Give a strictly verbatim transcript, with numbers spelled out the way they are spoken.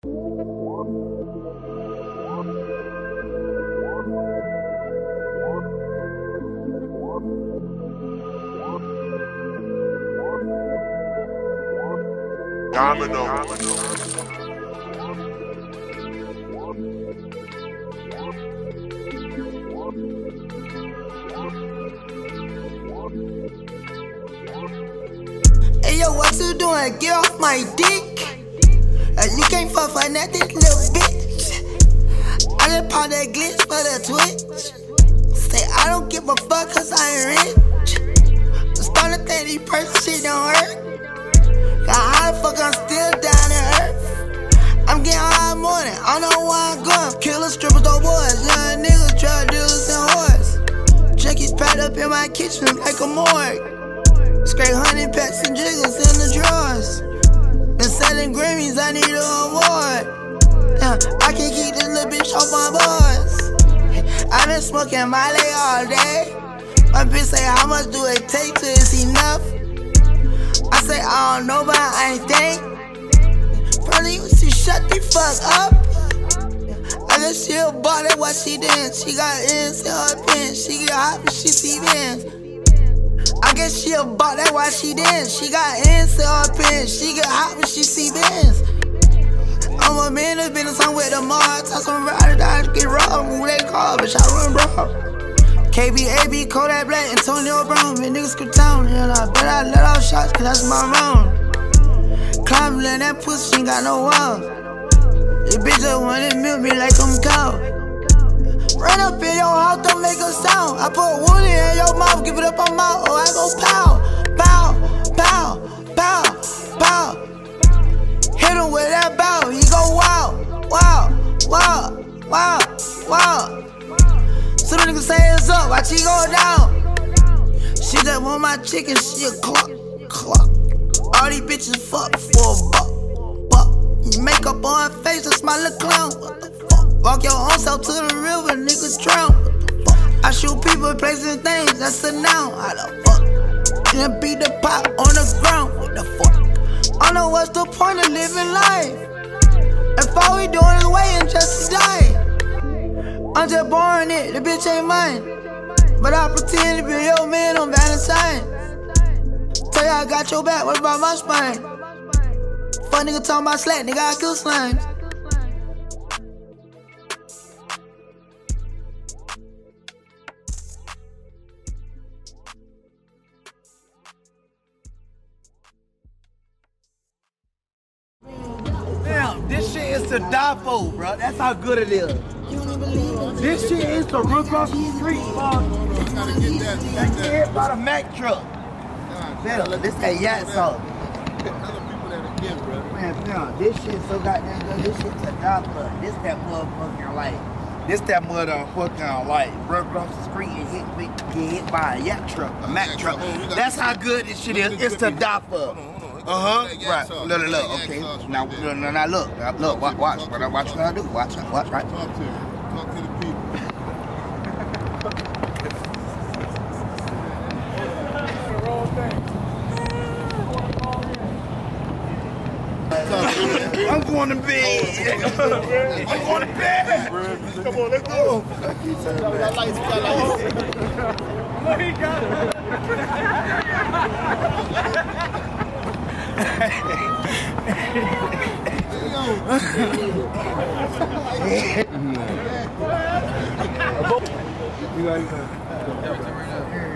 Domino. Hey yo, what you doing? Get off my dick. Uh, you can't fuck for nothing, little bitch. I just pop that glitch for the twitch. Say I don't give a fuck cause I ain't rich. I'm starting to think these person shit don't hurt. Cause how the fuck I'm still down to earth? I'm getting high morning, I don't know where I'm going. Killers, strippers, dope boys, young niggas, drug dealers, and whores. Junkies packed up in my kitchen like a morgue. Scrape honey packs and jiggles in the drawers. Been selling Grammys, I need an award. Yeah, I can keep this little bitch off my boys. I been smoking Molly all day. My bitch say, how much do it take till it's enough? I say, I don't know, but I ain't think. Probably you should shut the fuck up. I guess she a bought that what she did. She got ends in her pants. She get hot when she see bands. I guess she a bought that why she did. She got ends in her pants. She get hot when she see bands. I'm a man that's been in some with the Mars. I some riders that get robbed. Who they call, bitch, I run bro. K B A B, Kodak Black, Antonio Brown. Man, niggas could town. And I bet I let off shots, cause that's my round. Climbing in that pussy, ain't got no walls. This bitch just wanna milk me like I'm cow. Run up in your house, don't make a sound. I put wood in your mouth, give it up on mouth, or I go pow, pow, pow, pow, pow. Hit him with that bow, he go wow, wow, wow, wow, wow. So the nigga say it's up, watch he go down. She just want my chicken, she a clock, clock. All these bitches fuck for a buck, buck. Makeup on her face, a smile a clown. What the fuck? Walk your own self to the river, niggas drown. What the fuck? I shoot people, places, things, that's a noun. How the fuck? And beat the pot on the ground. What the fuck? I know what's the point of living life. If all we doing is waiting just to die. I'm just born it, the bitch ain't mine. But I pretend to be your man on Valentine. Tell you I got your back, what about my spine? Fuck nigga talking about slack, nigga I kill slimes. Damn, this shit is to die for, bro. That's how good it is. This shit is to run across the street, bro. Gotta get that. That get hit by the Mack truck. Man, look, this that yacht song. Man, man, this shit so goddamn good. This shit to die for. This that motherfucking like. This that motherfucking like run across the street and hit, get hit by a yacht truck, a Mack truck. That's how good this shit is. It's to die for. Uh huh. Right. Look, look, look. Okay. Now, now, now, look, now, look. Watch, watch. What I watch what I do. Watch, watch. Right. Talk to him. Talk to the people. I'm going to bed. I'm going to bed. Come on, let's go. We got lights. We got lights. Look, he got it. You got